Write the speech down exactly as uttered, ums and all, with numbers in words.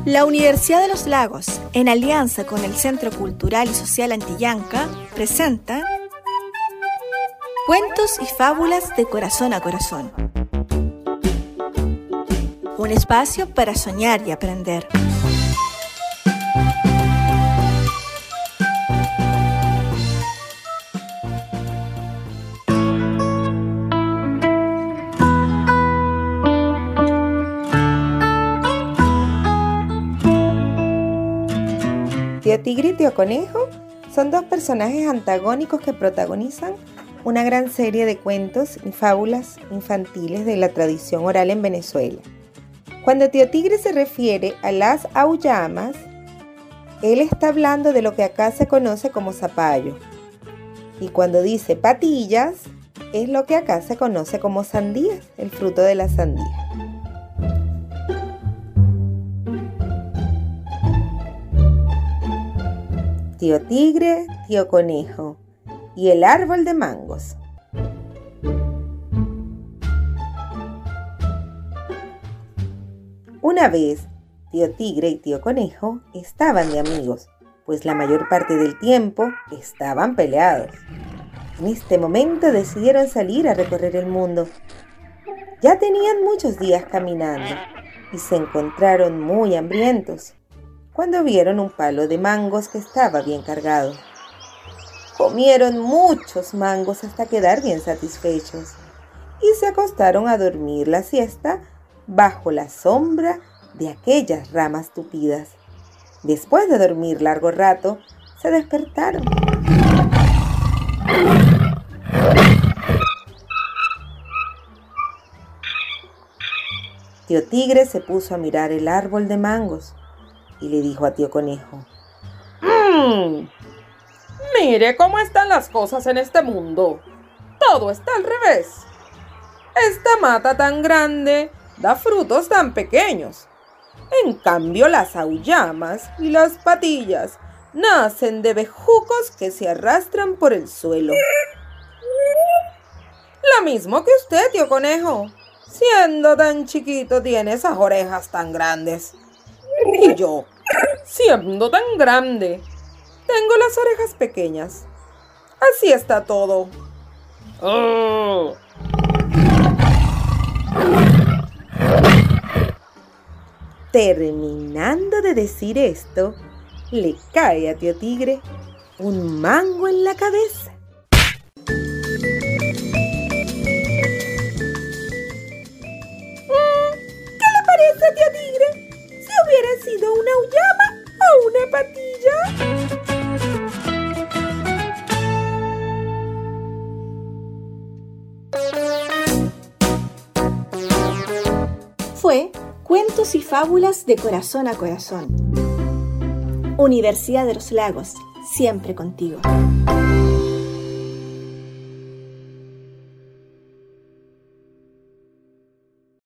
La Universidad de los Lagos, en alianza con el Centro Cultural y Social Antillanca, presenta Cuentos y Fábulas de Corazón a Corazón. Un espacio para soñar y aprender. Tío Tigre y Tío Conejo son dos personajes antagónicos que protagonizan una gran serie de cuentos y fábulas infantiles de la tradición oral en Venezuela. Cuando Tío Tigre se refiere a las auyamas, él está hablando de lo que acá se conoce como zapallo. Y cuando dice patillas, es lo que acá se conoce como sandías, el fruto de la sandía. Tío Tigre, Tío Conejo y el árbol de mangos. Una vez, Tío Tigre y Tío Conejo estaban de amigos, pues la mayor parte del tiempo estaban peleados. En este momento decidieron salir a recorrer el mundo. Ya tenían muchos días caminando y se encontraron muy hambrientos cuando vieron un palo de mangos que estaba bien cargado. Comieron muchos mangos hasta quedar bien satisfechos y se acostaron a dormir la siesta bajo la sombra de aquellas ramas tupidas. Después de dormir largo rato, se despertaron. Tío Tigre se puso a mirar el árbol de mangos y le dijo a Tío Conejo: Mmm, mire cómo están las cosas en este mundo. Todo está al revés. Esta mata tan grande da frutos tan pequeños. En cambio, las auyamas y las patillas nacen de bejucos que se arrastran por el suelo. Lo mismo que usted, Tío Conejo. Siendo tan chiquito, tiene esas orejas tan grandes. Y yo, siendo tan grande, tengo las orejas pequeñas. Así está todo. Oh. Terminando de decir esto, le cae a Tío Tigre un mango en la cabeza. ¿Qué le parece, Tío Tigre? Si hubiera sido una auyama o una patilla. Fue Cuentos y Fábulas de Corazón a Corazón. Universidad de los Lagos, siempre contigo.